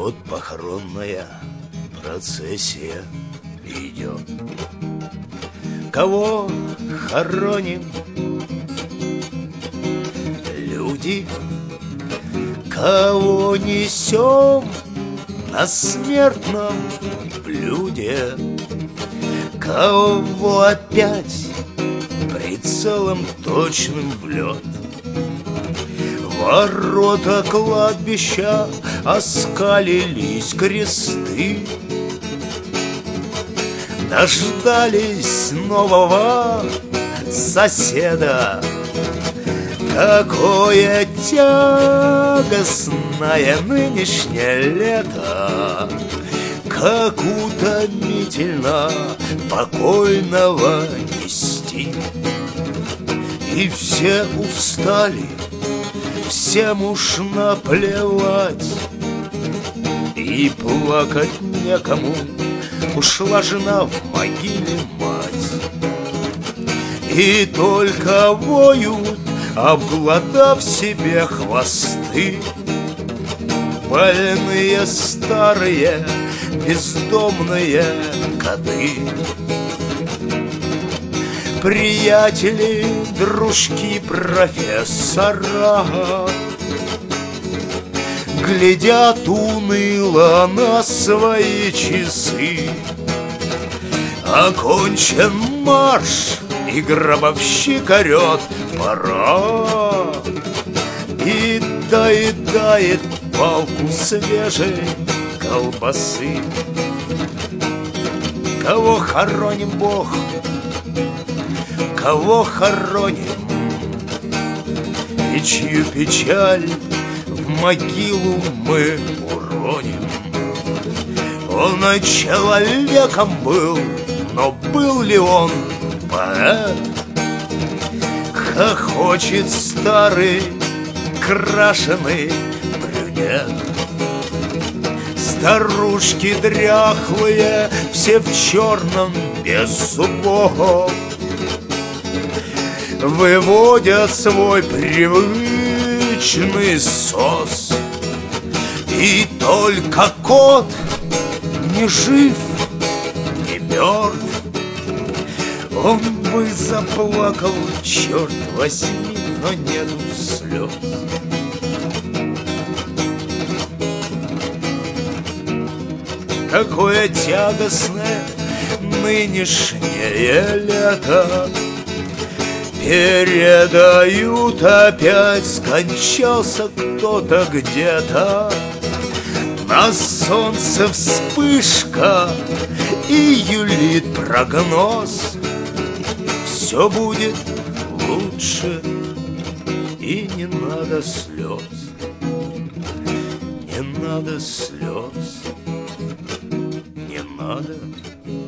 Вот похоронная процессия идет. Кого хороним? Люди. Кого несем на смертном блюде? Кого опять прицелом точным в лед? Ворота кладбища оскалились кресты. Дождались нового соседа. Какое тягостное нынешнее лето, как утомительно покойного нести. И все устали, всем уж наплевать, и плакать некому, ушла жена в могиле мать. И только воют, обглодав себе хвосты, больные старые бездомные коты. Приятели, дружки профессора глядят уныло на свои часы. Окончен марш, и гробовщик орет: пора! И доедает палку свежей колбасы. Кого хороним, Бог? Кого хороним? И чью печаль в могилу мы уроним? Он человеком был, но был ли он поэт? Хохочет старый крашеный брюнет. Старушки дряхлые, все в черном без зубов, выводят свой привычный сос. И только кот не жив, не мертв. Он бы заплакал, черт возьми, но нету слез. Какое тягостное нынешнее лето, передают опять, скончался кто-то где-то. На солнце вспышка и юлит прогноз: все будет лучше, и не надо слез. Не надо слез, не надо